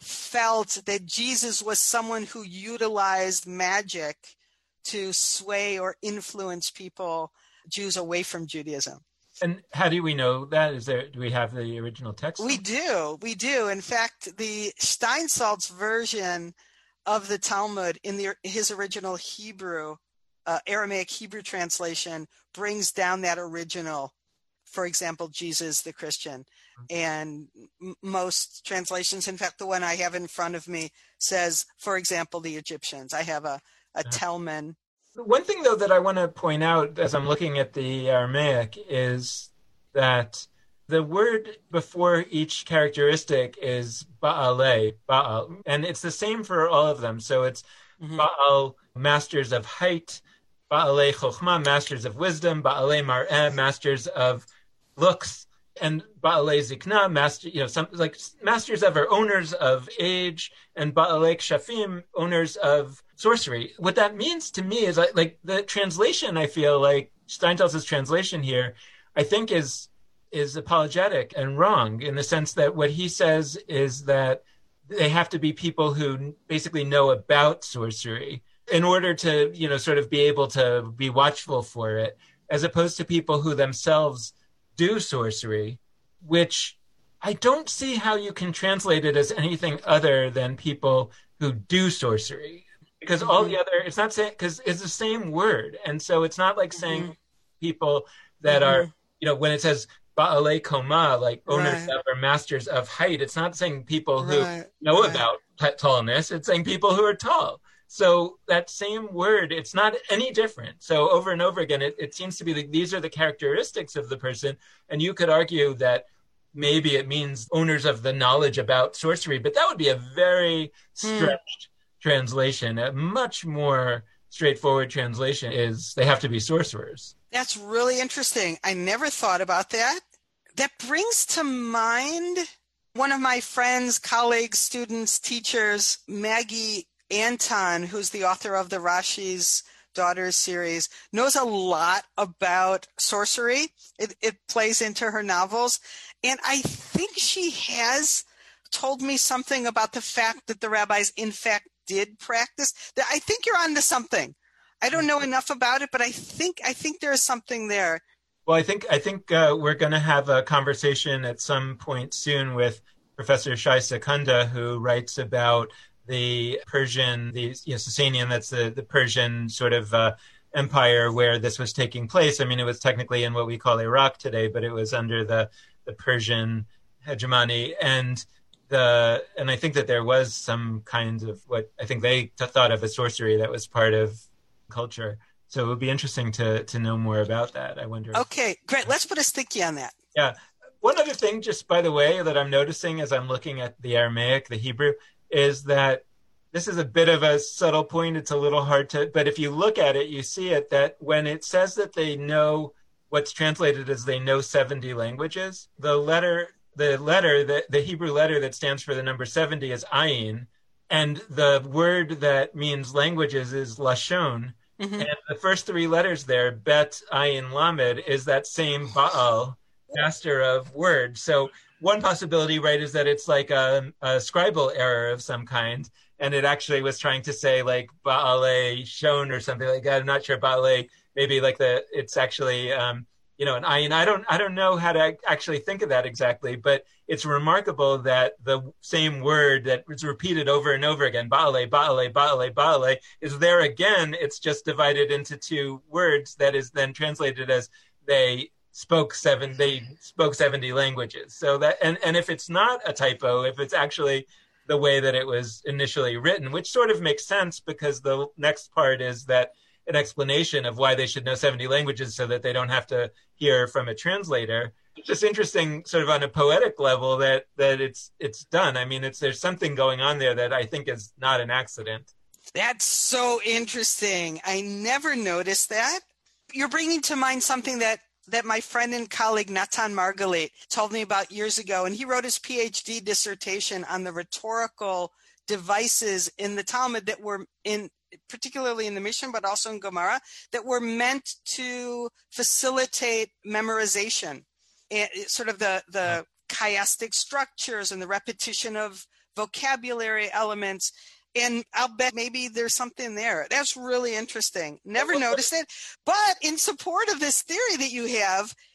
felt that Jesus was someone who utilized magic to sway or influence people, Jews, away from Judaism. And how do we know that? Is there, do we have the original text? We do. We do. In fact, the Steinsaltz version of the Talmud in the, his original Hebrew, uh, Aramaic Hebrew translation brings down that original. For example, Jesus the Christian. And m- most translations, in fact, the one I have in front of me says, for example, the Egyptians. I have a, a Telman. One thing, though, that I want to point out as I'm looking at the Aramaic is that the word before each characteristic is Ba'ale, Baal, and it's the same for all of them. So it's mm-hmm. Baal, masters of height, Ba'ale Chokhmah, masters of wisdom, Ba'ale Mar'eh, masters of looks, and Ba'ale Zikna, master, you know, some like masters of or owners of age, and Ba'ale Kshafim, owners of sorcery. What that means to me is like, like the translation, I feel like Steinsaltz's translation here, I think is is apologetic and wrong in the sense that what he says is that they have to be people who basically know about sorcery in order to, you know, sort of be able to be watchful for it, as opposed to people who themselves do sorcery, which I don't see how you can translate it as anything other than people who do sorcery. Because mm-hmm. all the other, it's not saying, because it's the same word. And so it's not like saying mm-hmm. people that mm-hmm. are, you know, when it says Ba'alei Koma, like owners right. of or masters of height, it's not saying people who right. know right. about tallness, it's saying people who are tall. So that same word, it's not any different. So over and over again, it, it seems to be like these are the characteristics of the person. And you could argue that maybe it means owners of the knowledge about sorcery, but that would be a very stretched hmm. translation. A much more straightforward translation is they have to be sorcerers. That's really interesting. I never thought about that. That brings to mind one of my friends, colleagues, students, teachers, Maggie Anton, who's the author of the Rashi's Daughters series, knows a lot about sorcery. It, it plays into her novels. And I think she has told me something about the fact that the rabbis, in fact, did practice. I think you're onto something. I don't know enough about it, but I think I think there is something there. Well, I think I think uh, we're going to have a conversation at some point soon with Professor Shai Sekunda, who writes about the Persian, the you know, Sasanian, that's the, the Persian sort of uh, empire where this was taking place. I mean, it was technically in what we call Iraq today, but it was under the, the Persian hegemony. And the and I think that there was some kind of what I think they t- thought of as sorcery that was part of culture. So it would be interesting to to know more about that. I wonder. Okay, great. Let's put a sticky on that. Yeah. One other thing, just by the way, that I'm noticing as I'm looking at the Aramaic, the Hebrew, is that this is a bit of a subtle point. It's a little hard to, but if you look at it, you see it that when it says that they know what's translated as they know seventy languages, the letter, the letter, the, the Hebrew letter that stands for the number seventy is ayin, and the word that means languages is lashon. Mm-hmm. And the first three letters there, bet, ayin, lamed, is that same Baal, master of words. So one possibility, right, is that it's like a, a scribal error of some kind, and it actually was trying to say like Ba'ale shown or something like that. I'm not sure Ba'ale, maybe like the it's actually um, you know an ayin. I don't I don't know how to actually think of that exactly, but it's remarkable that the same word that was repeated over and over again, Ba'ale, Ba'ale, Ba'ale, Ba'ale, is there again. It's just divided into two words that is then translated as they spoke seven they spoke seventy languages. So that and, and if it's not a typo, if it's actually the way that it was initially written, which sort of makes sense because the next part is that an explanation of why they should know seventy languages so that they don't have to hear from a translator. It's just interesting sort of on a poetic level that that it's it's done. I mean, it's there's something going on there that I think is not an accident. That's so interesting. I never noticed that. You're bringing to mind something that that my friend and colleague Natan Margalit told me about years ago. And he wrote his PhD dissertation on the rhetorical devices in the Talmud that were in, particularly in the Mishnah, but also in Gemara, that were meant to facilitate memorization. And sort of the, the chiastic structures and the repetition of vocabulary elements. And I'll bet maybe there's something there. That's really interesting. Never noticed it. But in support of this theory that you have,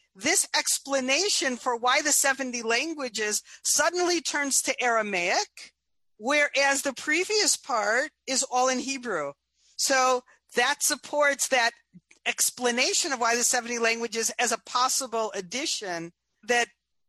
this explanation for why the seventy languages suddenly turns to Aramaic, whereas the previous part is all in Hebrew. So that supports that explanation of why the seventy languages as a possible addition that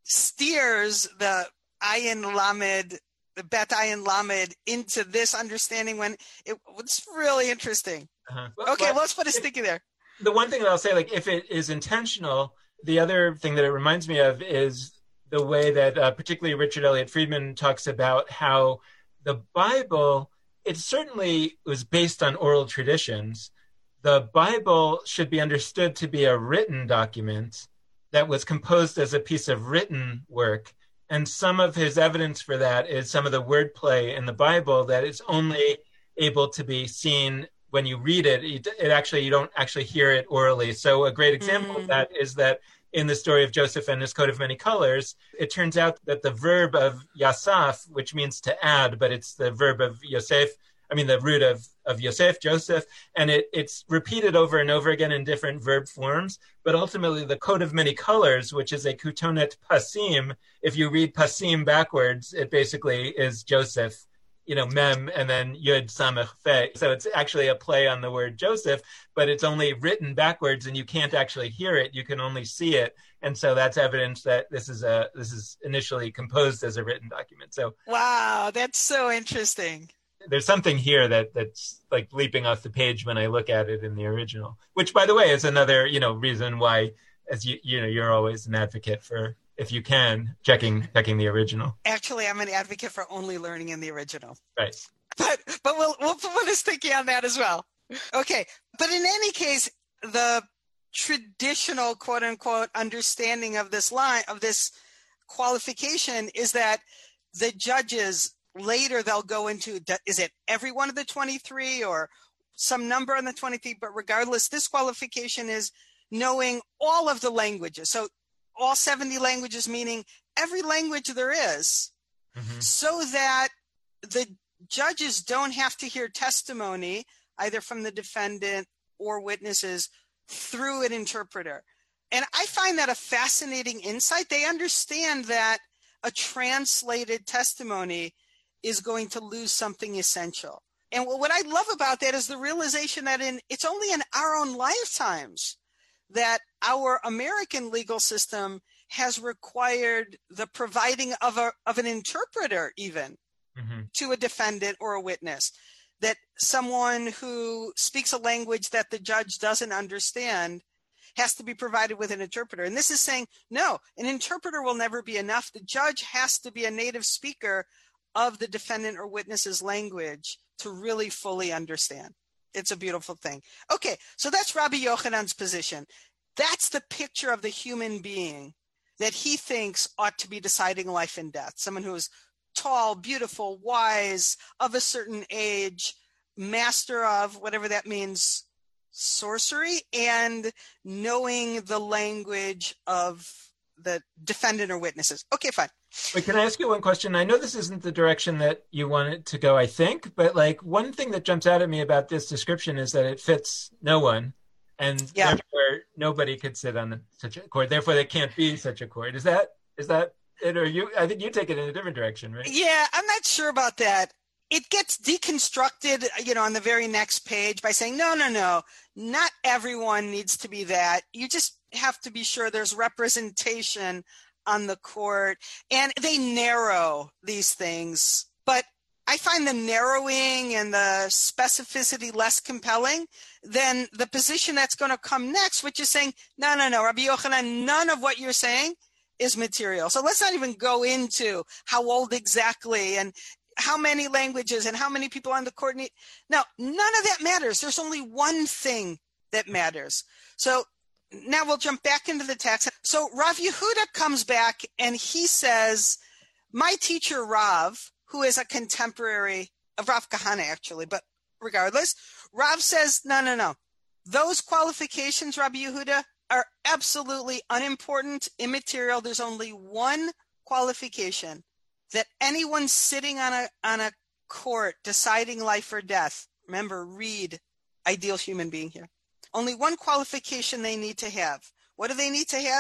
steers the Ayin Lamed, the Bet Ayin Lamed into this understanding when it was really interesting. Uh-huh. Okay, well, well, let's put a sticky there. The one thing that I'll say, like, if it is intentional, the other thing that it reminds me of is the way that uh, particularly Richard Elliott Friedman talks about how the Bible, it certainly was based on oral traditions. The Bible should be understood to be a written document that was composed as a piece of written work. And some of his evidence for that is some of the wordplay in the Bible that is only able to be seen when you read it. It, it actually, you don't actually hear it orally. So a great example mm. of that is that in the story of Joseph and his coat of many colors, it turns out that the verb of Yasaf, which means to add, but it's the verb of Yosef, I mean, the root of, of Yosef, Joseph, and it, it's repeated over and over again in different verb forms. But ultimately, the coat of many colors, which is a kutonet pasim, if you read pasim backwards, it basically is Joseph, you know, mem, and then yud samech fe. So it's actually a play on the word Joseph, but it's only written backwards, and you can't actually hear it. You can only see it. And so that's evidence that this is a this is initially composed as a written document. So wow, that's so interesting. There's something here that that's like leaping off the page when I look at it in the original, which, by the way, is another, you know, reason why, as you you know, you're always an advocate for, if you can, checking checking the original. Actually, I'm an advocate for only learning in the original. Right. But but we'll we'll put a sticky on that as well. Okay. But in any case, the traditional quote unquote understanding of this line of this qualification is that the judges later they'll go into, is it every one of the twenty-three or some number on the twenty-three? But regardless, this qualification is knowing all of the languages. So all seventy languages, meaning every language there is, mm-hmm. so that the judges don't have to hear testimony either from the defendant or witnesses through an interpreter. And I find that a fascinating insight. They understand that a translated testimony is going to lose something essential. And what I love about that is the realization that in it's only in our own lifetimes that our American legal system has required the providing of a of an interpreter even mm-hmm. to a defendant or a witness, that someone who speaks a language that the judge doesn't understand has to be provided with an interpreter. And this is saying, no, an interpreter will never be enough. The judge has to be a native speaker of the defendant or witness's language to really fully understand. It's a beautiful thing. Okay, so that's Rabbi Yochanan's position. That's the picture of the human being that he thinks ought to be deciding life and death. Someone who is tall, beautiful, wise, of a certain age, master of whatever that means, sorcery, and knowing the language of the defendant or witnesses. Okay, fine. Wait, can I ask you one question? I know this isn't the direction that you want it to go, I think, but like one thing that jumps out at me about this description is that it fits no one, and yeah. therefore nobody could sit on such a court. Therefore, there can't be such a court. Is that is that it, or you? I think you take it in a different direction, right? Yeah, I'm not sure about that. It gets deconstructed, you know, on the very next page by saying, no, no, no, not everyone needs to be that. You just have to be sure there's representation on the court, and they narrow these things. But I find the narrowing and the specificity less compelling than the position that's going to come next, which is saying, no, no, no, Rabbi Yochanan, none of what you're saying is material. So let's not even go into how old exactly and how many languages and how many people on the court need. Now, none of that matters. There's only one thing that matters. So now we'll jump back into the text. So Rav Yehuda comes back and he says, my teacher Rav, who is a contemporary of Rav Kahana actually, but regardless, Rav says, no, no, no. Those qualifications, Rabbi Yehuda, are absolutely unimportant, immaterial. There's only one qualification, that anyone sitting on a on a court deciding life or death, remember, read ideal human being here. Only one qualification they need to have. What do they need to have?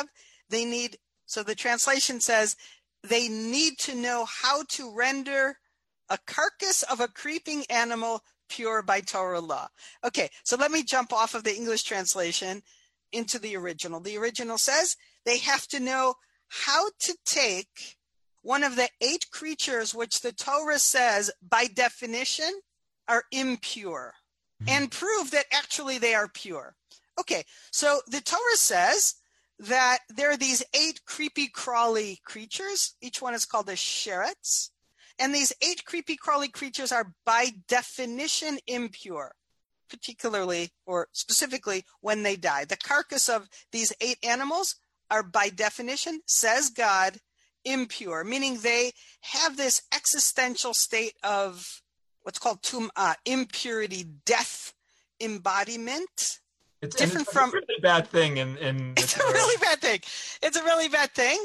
They need, so the translation says, they need to know how to render a carcass of a creeping animal pure by Torah law. Okay, so let me jump off of the English translation into the original. The original says they have to know how to take one of the eight creatures which the Torah says by definition are impure and prove that actually they are pure. Okay, so the Torah says that there are these eight creepy crawly creatures. Each one is called a sheretz. And these eight creepy crawly creatures are by definition impure, particularly or specifically when they die. The carcass of these eight animals are by definition, says God, impure, meaning they have this existential state of what's called tum'ah, impurity, death embodiment. It's different it's from a really bad thing. In, in it's a really bad thing. It's a really bad thing.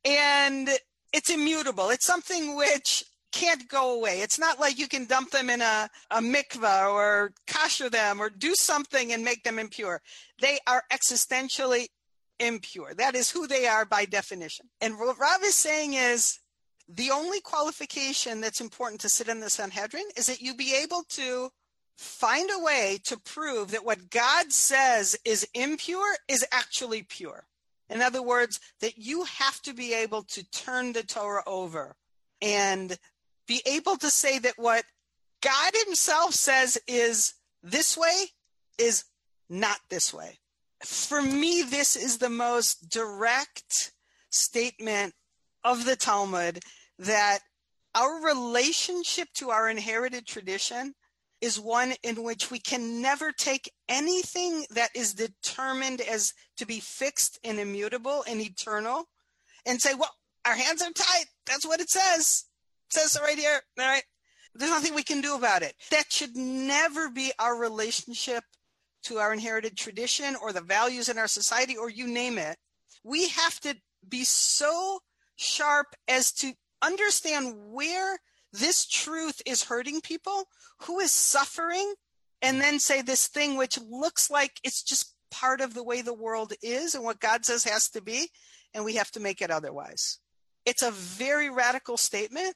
And it's immutable. It's something which can't go away. It's not like you can dump them in a, a mikvah or kasher them or do something and make them impure. They are existentially impure. That is who they are by definition. And what Rav is saying is the only qualification that's important to sit in the Sanhedrin is that you be able to find a way to prove that what God says is impure is actually pure. In other words, that you have to be able to turn the Torah over and be able to say that what God himself says is this way is not this way. For me, this is the most direct statement of the Talmud that our relationship to our inherited tradition is one in which we can never take anything that is determined as to be fixed and immutable and eternal and say, well, our hands are tied. That's what it says. It says it right here. All right. There's nothing we can do about it. That should never be our relationship to our inherited tradition or the values in our society, or you name it. We have to be so sharp as to understand where this truth is hurting people, who is suffering, and then say this thing which looks like it's just part of the way the world is and what God says has to be, and we have to make it otherwise. It's a very radical statement,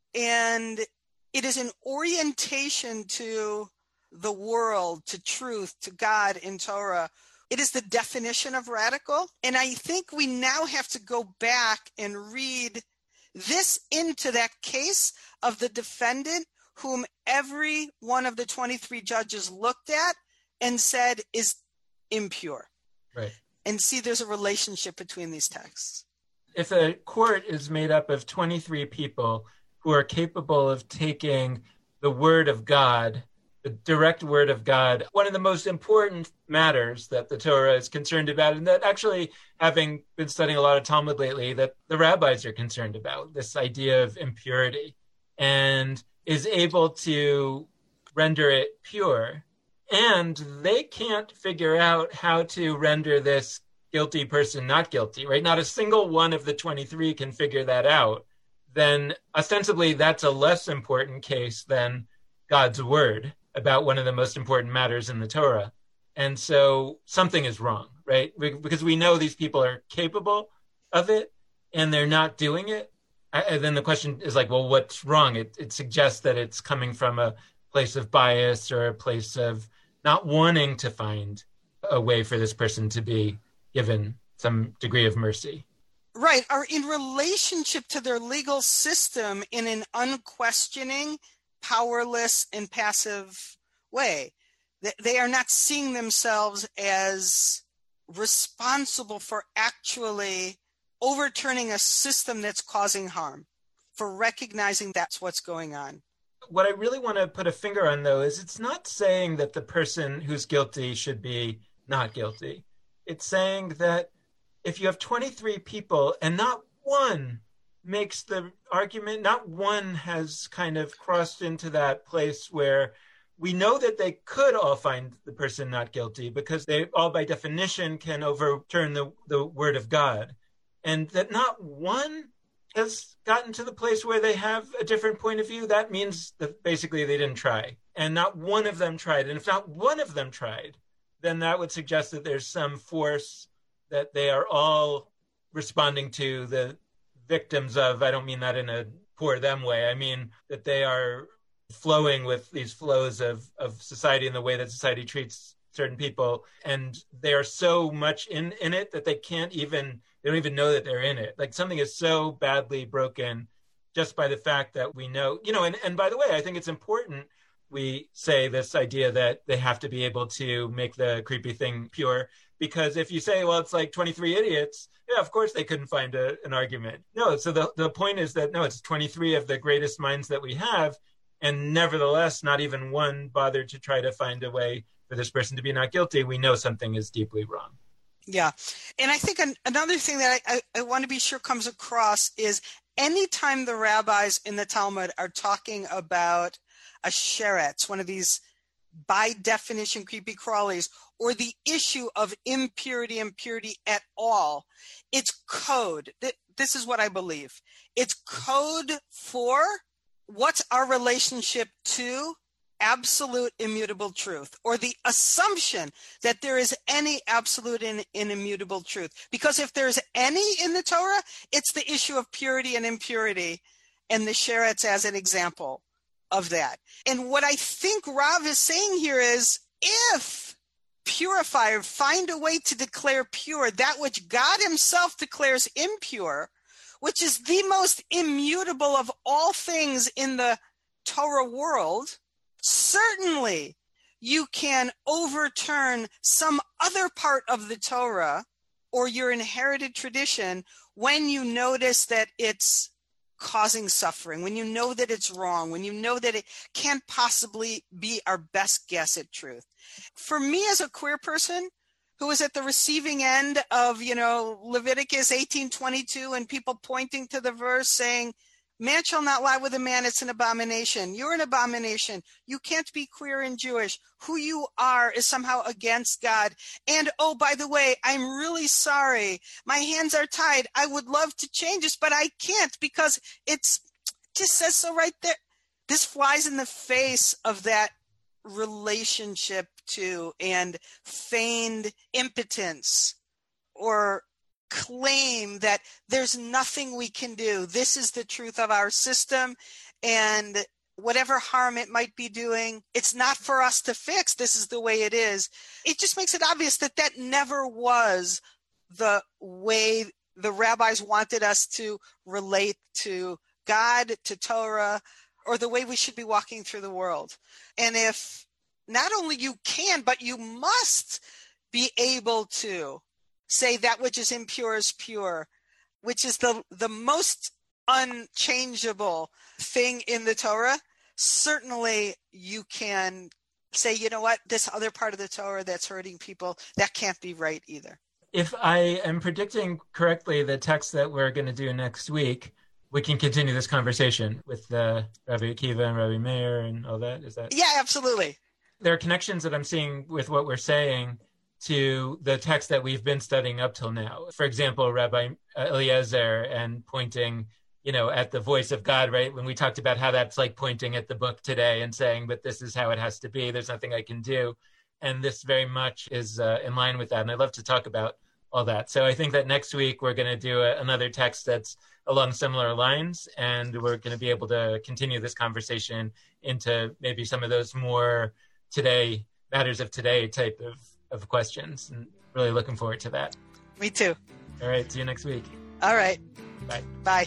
and it is an orientation to the world, to truth, to God in Torah. It is the definition of radical, and I think we now have to go back and read this into that case of the defendant whom every one of the twenty-three judges looked at and said is impure. Right. And see, there's a relationship between these texts. If a court is made up of twenty-three people who are capable of taking the word of God, the direct word of God, one of the most important matters that the Torah is concerned about, and that actually, having been studying a lot of Talmud lately, that the rabbis are concerned about, this idea of impurity, and is able to render it pure. And they can't figure out how to render this guilty person not guilty, right? Not a single one of the twenty-three can figure that out. Then ostensibly that's a less important case than God's word about one of the most important matters in the Torah. And so something is wrong, right? Because we know these people are capable of it and they're not doing it. And then the question is like, well, what's wrong? It, it suggests that it's coming from a place of bias or a place of not wanting to find a way for this person to be given some degree of mercy. Right, are in relationship to their legal system in an unquestioning, powerless, and passive way. They are not seeing themselves as responsible for actually overturning a system that's causing harm, for recognizing that's what's going on. What I really want to put a finger on, though, is it's not saying that the person who's guilty should be not guilty. It's saying that if you have twenty-three people and not one makes the argument, not one has kind of crossed into that place where we know that they could all find the person not guilty because they all by definition can overturn the, the word of God. And that not one has gotten to the place where they have a different point of view, that means that basically they didn't try. And not one of them tried. And if not one of them tried, then that would suggest that there's some force that they are all responding to the victims of, I don't mean that in a poor them way, I mean that they are flowing with these flows of, of society and the way that society treats certain people. And they are so much in, in it that they can't even, they don't even know that they're in it. Like something is so badly broken just by the fact that we know, you know, and, and by the way, I think it's important we say this idea that they have to be able to make the creepy thing pure. Because if you say, well, it's like twenty-three idiots, yeah, of course they couldn't find a, an argument. No, so the, the point is that, no, it's twenty-three of the greatest minds that we have. And nevertheless, not even one bothered to try to find a way for this person to be not guilty. We know something is deeply wrong. Yeah. And I think an, another thing that I, I, I want to be sure comes across is anytime the rabbis in the Talmud are talking about a sheretz, one of these by definition creepy crawlies, or the issue of impurity and purity at all, it's code. This is what I believe. It's code for what's our relationship to absolute immutable truth, or the assumption that there is any absolute and, and immutable truth. Because if there's any in the Torah, it's the issue of purity and impurity, and the sheretz as an example of that. And what I think Rav is saying here is, if purifier find a way to declare pure that which God himself declares impure, which is the most immutable of all things in the Torah world, certainly you can overturn some other part of the Torah or your inherited tradition when you notice that it's causing suffering, when you know that it's wrong, when you know that it can't possibly be our best guess at truth. For me as a queer person who was at the receiving end of, you know, Leviticus eighteen twenty-two and people pointing to the verse saying, man shall not lie with a man, it's an abomination. You're an abomination. You can't be queer and Jewish. Who you are is somehow against God. And, oh, by the way, I'm really sorry. My hands are tied. I would love to change this, but I can't because it's just says so right there. This flies in the face of that relationship to and feigned impotence or claim that there's nothing we can do. This is the truth of our system, and whatever harm it might be doing, it's not for us to fix. This is the way it is. It just makes it obvious that that never was the way the rabbis wanted us to relate to God, to Torah, or the way we should be walking through the world. And if not only you can, but you must be able to say that which is impure is pure, which is the, the most unchangeable thing in the Torah, certainly you can say, you know what, this other part of the Torah that's hurting people, that can't be right either. If I am predicting correctly the text that we're going to do next week, we can continue this conversation with uh, Rabbi Akiva and Rabbi Meir and all that. Is that? Yeah, absolutely. There are connections that I'm seeing with what we're saying to the text that we've been studying up till now. For example, Rabbi Eliezer and pointing, you know, at the voice of God, right? When we talked about how that's like pointing at the book today and saying, but this is how it has to be. There's nothing I can do. And this very much is uh, in line with that. And I'd love to talk about all that. So I think that next week we're going to do a, another text that's along similar lines, and we're going to be able to continue this conversation into maybe some of those more today, matters of today type of, of questions. And really looking forward to that. Me too. All right. See you next week. All right. Bye. Bye.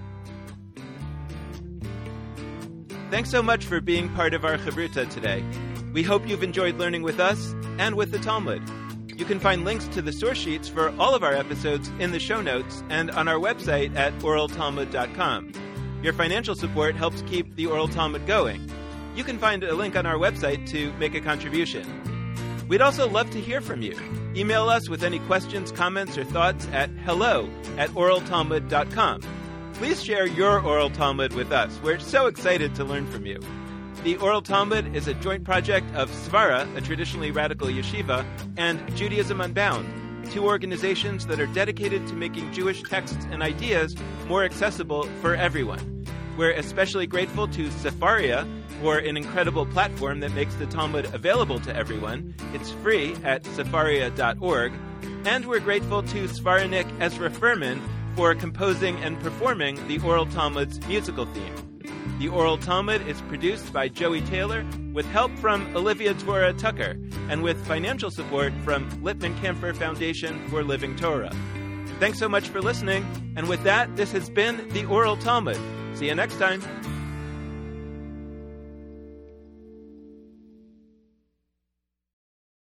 Thanks so much for being part of our Chavruta today. We hope you've enjoyed learning with us and with the Talmud. You can find links to the source sheets for all of our episodes in the show notes and on our website at oral talmud dot com. Your financial support helps keep the Oral Talmud going. You can find a link on our website to make a contribution. We'd also love to hear from you. Email us with any questions, comments, or thoughts at hello at oral talmud dot com. Please share your Oral Talmud with us. We're so excited to learn from you. The Oral Talmud is a joint project of Svara, a traditionally radical yeshiva, and Judaism Unbound, two organizations that are dedicated to making Jewish texts and ideas more accessible for everyone. We're especially grateful to Sefaria for an incredible platform that makes the Talmud available to everyone. It's free at sefaria dot org. And we're grateful to Svaranik Ezra Furman for composing and performing the Oral Talmud's musical theme. The Oral Talmud is produced by Joey Taylor with help from Olivia Dvora Tucker and with financial support from Lippman Camphor Foundation for Living Torah. Thanks so much for listening. And with that, this has been the Oral Talmud. See you next time.